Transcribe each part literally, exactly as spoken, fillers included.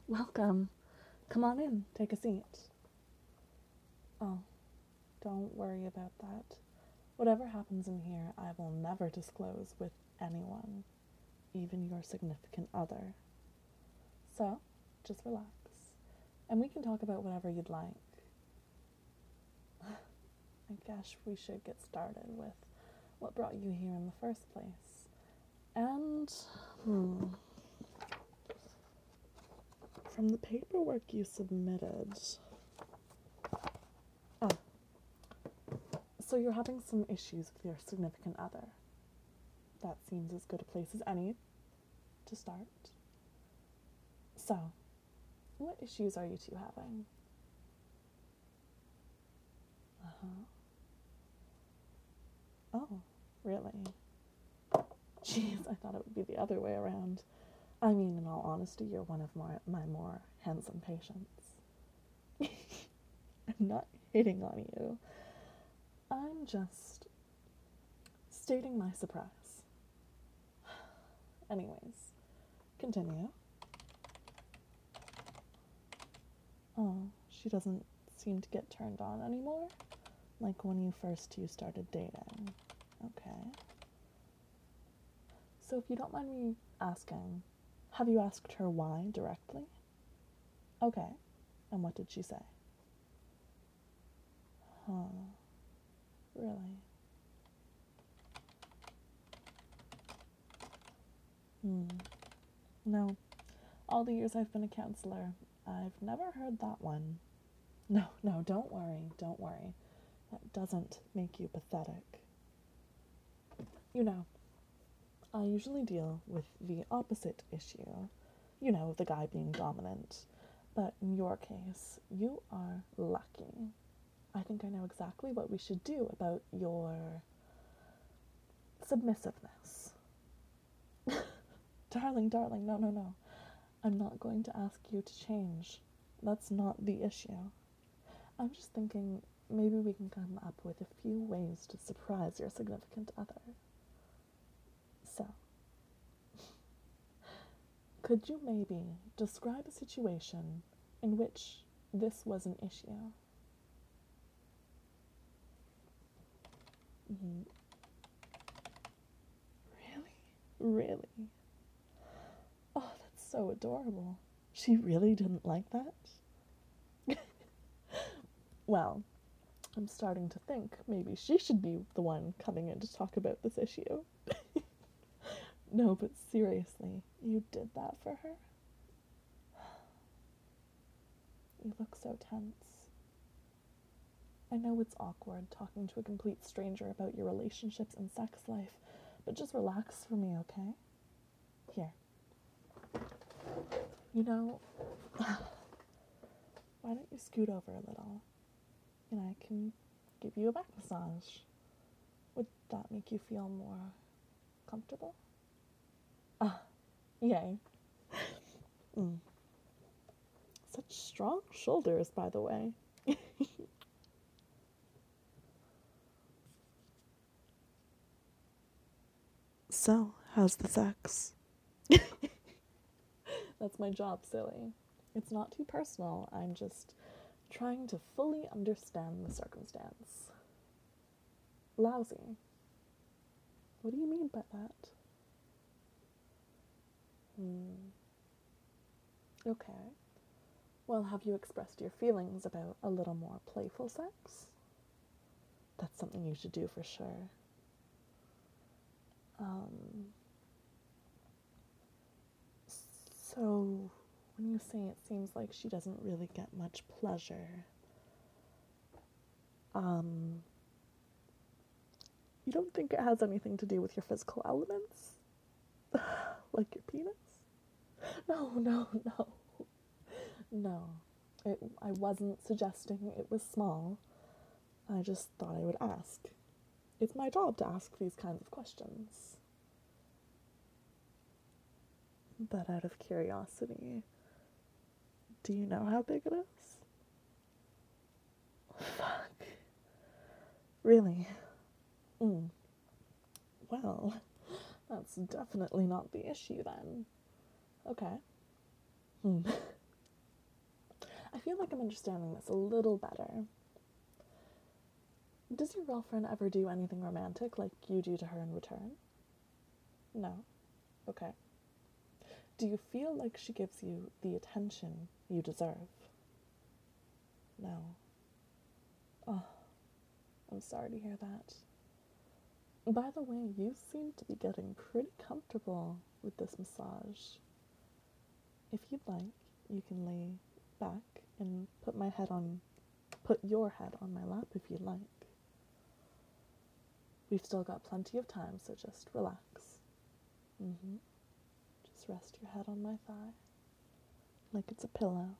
Welcome. Come on in, take a seat. Oh, don't worry about that. Whatever happens in here, I will never disclose with anyone, even your significant other. So, just relax, and we can talk about whatever you'd like. I guess we should get started with what brought you here in the first place. And, hmm, from the paperwork you submitted. Oh, so you're having some issues with your significant other. That seems as good a place as any to start. So, what issues are you two having? Uh-huh. Oh, really? Jeez, I thought it would be the other way around. I mean, in all honesty, you're one of my, my more handsome patients. I'm not hitting on you. I'm just stating my surprise. Anyways, continue. Oh, she doesn't seem to get turned on anymore? Like when you first two started dating. Okay. So if you don't mind me asking, have you asked her why directly? Okay. And what did she say? Huh. Really? Hmm. No. All the years I've been a counselor, I've never heard that one. No, no, don't worry, don't worry. That doesn't make you pathetic. You know, I usually deal with the opposite issue. You know, the guy being dominant. But in your case, you are lucky. I think I know exactly what we should do about your submissiveness. Darling, darling, no, no, no. I'm not going to ask you to change. That's not the issue. I'm just thinking maybe we can come up with a few ways to surprise your significant other. So, could you maybe describe a situation in which this was an issue? Mm-hmm. Really? Really? Oh, that's so adorable. She really didn't like that? Well, I'm starting to think maybe she should be the one coming in to talk about this issue. No, but seriously, you did that for her? You look so tense. I know it's awkward talking to a complete stranger about your relationships and sex life, but just relax for me, okay? Here. You know, why don't you scoot over a little, and I can give you a back massage. Would that make you feel more comfortable? Ah, yay. Mm. Such strong shoulders, by the way. So, how's the sex? That's my job, silly. It's not too personal. I'm just trying to fully understand the circumstance. Lousy. What do you mean by that? Hmm. Okay. Well, have you expressed your feelings about a little more playful sex? That's something you should do for sure. Um, so, when you say it seems like she doesn't really get much pleasure, um, you don't think it has anything to do with your physical elements? Like your penis? No, no, no. No. It, I wasn't suggesting it was small. I just thought I would ask. It's my job to ask these kinds of questions. But out of curiosity, do you know how big it is? Fuck. Really? Mm. Well, that's definitely not the issue then. Okay. Hmm. I feel like I'm understanding this a little better. Does your girlfriend ever do anything romantic like you do to her in return? No? Okay. Do you feel like she gives you the attention you deserve? No. Oh, I'm sorry to hear that. By the way, you seem to be getting pretty comfortable with this massage. If you'd like, you can lay back and put my head on, put your head on my lap if you'd like. We've still got plenty of time, so just relax. Mm-hmm. Just rest your head on my thigh, like it's a pillow.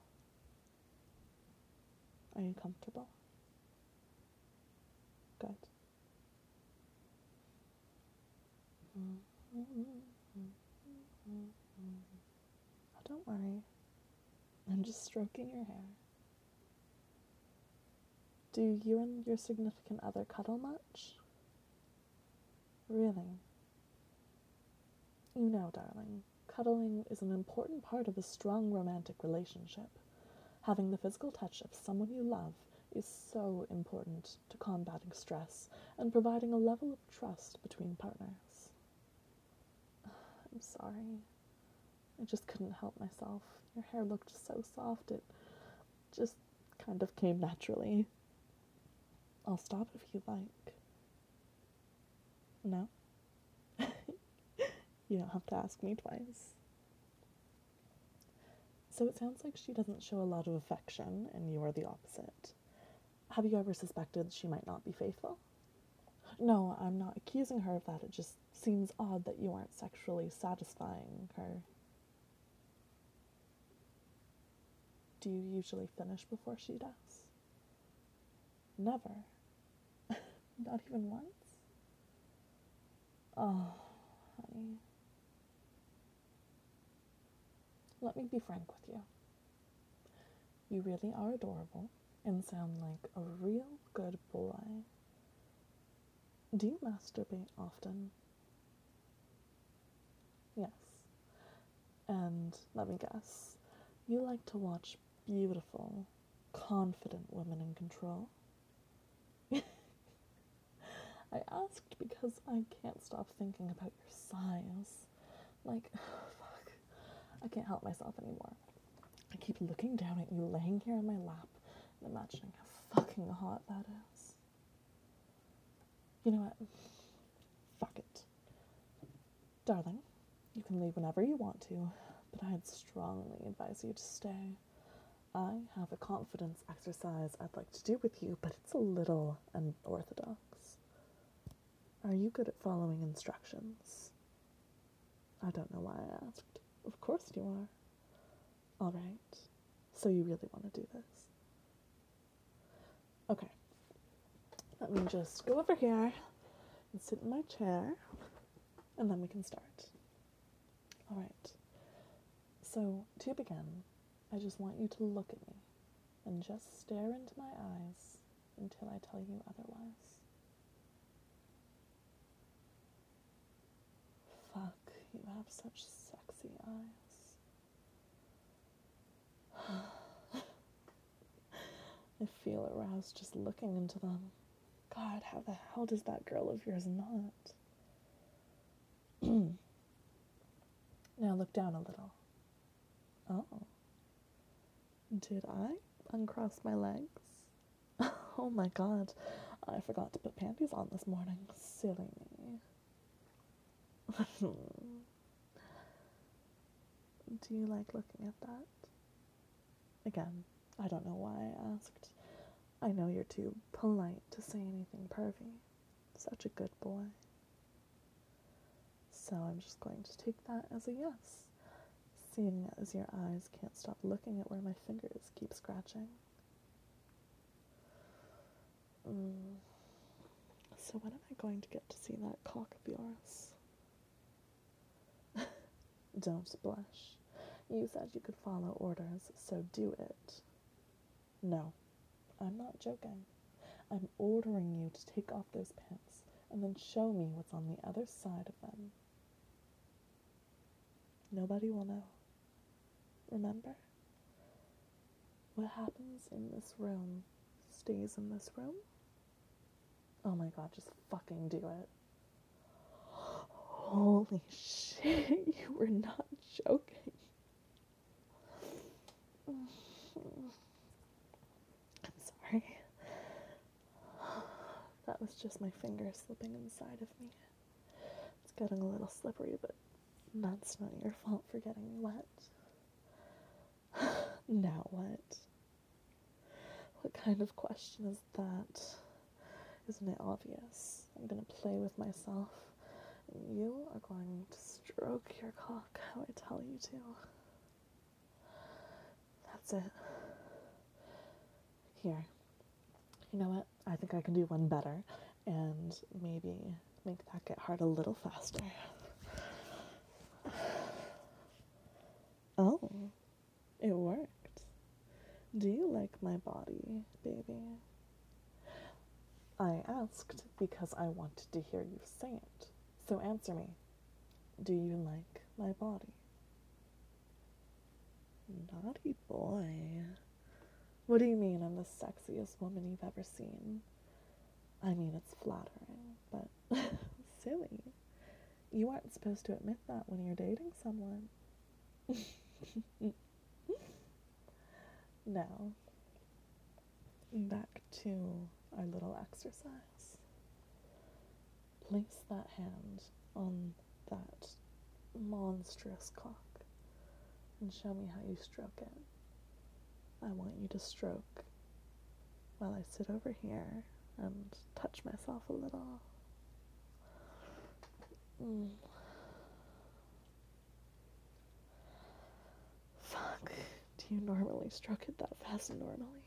Are you comfortable? Good. Mm-hmm. Oh, don't worry. I'm just stroking your hair. Do you and your significant other cuddle much? Really? You know, darling, cuddling is an important part of a strong romantic relationship. Having the physical touch of someone you love is so important to combating stress and providing a level of trust between partners. I'm sorry. I just couldn't help myself. Your hair looked so soft, it just kind of came naturally. I'll stop if you like. No? You don't have to ask me twice. So it sounds like she doesn't show a lot of affection, and you are the opposite. Have you ever suspected she might not be faithful? No, I'm not accusing her of that. It just seems odd that you aren't sexually satisfying her. Do you usually finish before she does? Never. Not even once? Oh, honey. Let me be frank with you. You really are adorable and sound like a real good boy. Do you masturbate often? Yes. And let me guess, you like to watch beautiful, confident women in control? I asked because I can't stop thinking about your size. Like, fuck, I can't help myself anymore. I keep looking down at you laying here on my lap and imagining how fucking hot that is. You know what? Fuck it. Darling, you can leave whenever you want to, but I'd strongly advise you to stay. I have a confidence exercise I'd like to do with you, but it's a little unorthodox. Are you good at following instructions? I don't know why I asked. Of course you are. All right. So you really want to do this? Okay. Let me just go over here and sit in my chair, and then we can start. All right. So, to begin, I just want you to look at me and just stare into my eyes until I tell you otherwise. Fuck, you have such sexy eyes. I feel aroused just looking into them. God, how the hell does that girl of yours not? Now look down a little. Oh. Did I uncross my legs? Oh my god, I forgot to put panties on this morning. Silly me. Do you like looking at that? Again, I don't know why I asked. I know you're too polite to say anything pervy. Such a good boy. So I'm just going to take that as a yes, seeing as your eyes can't stop looking at where my fingers keep scratching. Mm. So when am I going to get to see that cock of yours? Don't blush. You said you could follow orders, so do it. No, I'm not joking. I'm ordering you to take off those pants and then show me what's on the other side of them. Nobody will know. Remember? What happens in this room stays in this room? Oh my god, just fucking do it. Holy shit, you were not joking. I'm sorry. That was just my finger slipping inside of me. It's getting a little slippery, but that's not your fault for getting wet. Now what? What kind of question is that? Isn't it obvious? I'm gonna play with myself, and you are going to stroke your cock how I tell you to. That's it. Here. You know what? I think I can do one better, and maybe make that get hard a little faster. Oh, it worked. Do you like my body, baby? I asked because I wanted to hear you say it. So answer me. Do you like my body? Naughty boy. What do you mean I'm the sexiest woman you've ever seen? I mean, it's flattering, but silly. You aren't supposed to admit that when you're dating someone. Now, back to our little exercise. Place that hand on that monstrous cock and show me how you stroke it. I want you to stroke while I sit over here and touch myself a little. Mm. Fuck. Do you normally stroke it that fast normally?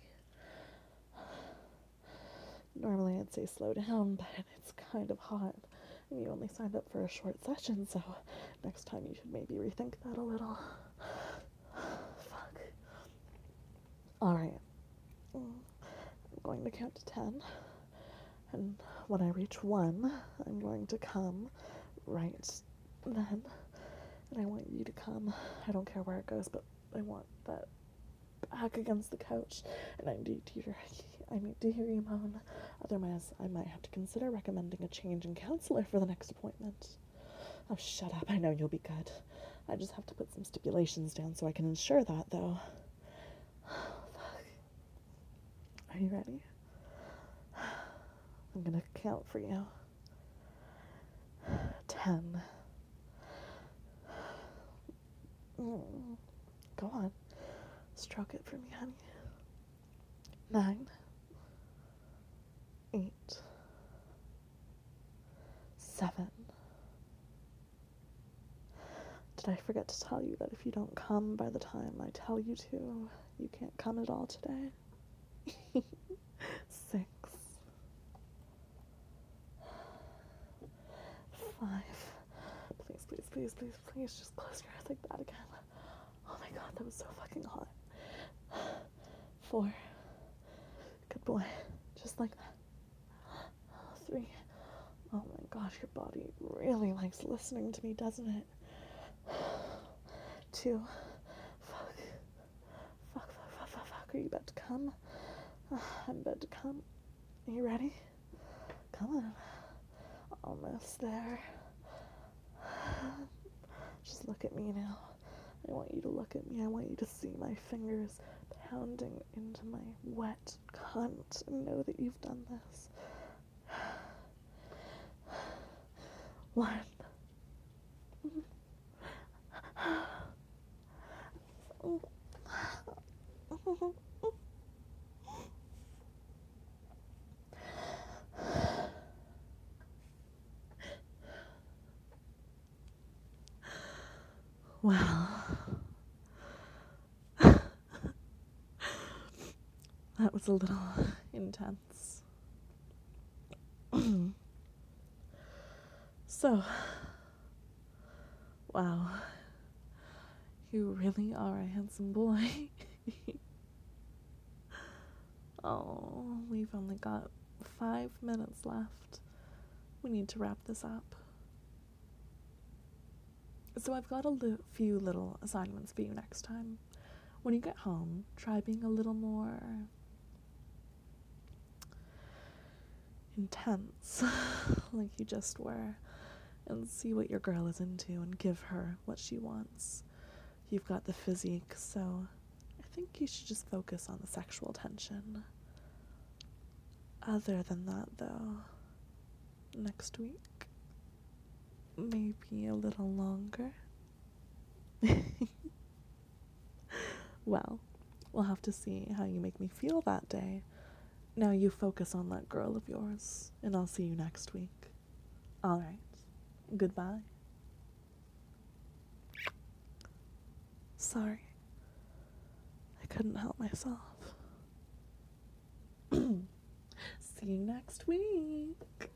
Normally I'd say slow down, but it's kind of hot. And you only signed up for a short session, so next time you should maybe rethink that a little. Fuck. Alright. I'm going to count to ten. And when I reach one, I'm going to come right then. And I want you to come. I don't care where it goes, but I want that back against the couch. And I need to hear, I need to hear you moan. Otherwise, I might have to consider recommending a change in counselor for the next appointment. Oh, shut up. I know you'll be good. I just have to put some stipulations down so I can ensure that, though. Fuck. Are you ready? I'm gonna count for you. Ten. Mm. Go on. Stroke it for me, honey. Nine. Eight. Seven. Did I forget to tell you that if you don't come by the time I tell you to, you can't come at all today? Six. Five. Please, please, please, please, please, just close your eyes like that again. Oh my god, that was so fucking hot. Four. Good boy. Just like that. Three. Oh my gosh, your body really likes listening to me, doesn't it? Two. Fuck. Fuck, fuck, fuck, fuck, fuck. Are you about to come? I'm about to come. Are you ready? Come on. Almost there. Just look at me now. I want you to look at me. I want you to see my fingers pounding into my wet cunt and know that you've done this. One. Well, that was a little intense. So, wow, you really are a handsome boy. Oh, we've only got five minutes left. We need to wrap this up. So I've got a li- few little assignments for you next time. When you get home, try being a little more intense, like you just were, and see what your girl is into and give her what she wants. You've got the physique, so I think you should just focus on the sexual tension. Other than that, though, next week, maybe a little longer. Well, we'll have to see how you make me feel that day. Now you focus on that girl of yours, and I'll see you next week. All right. Goodbye. Sorry. I couldn't help myself. See you next week.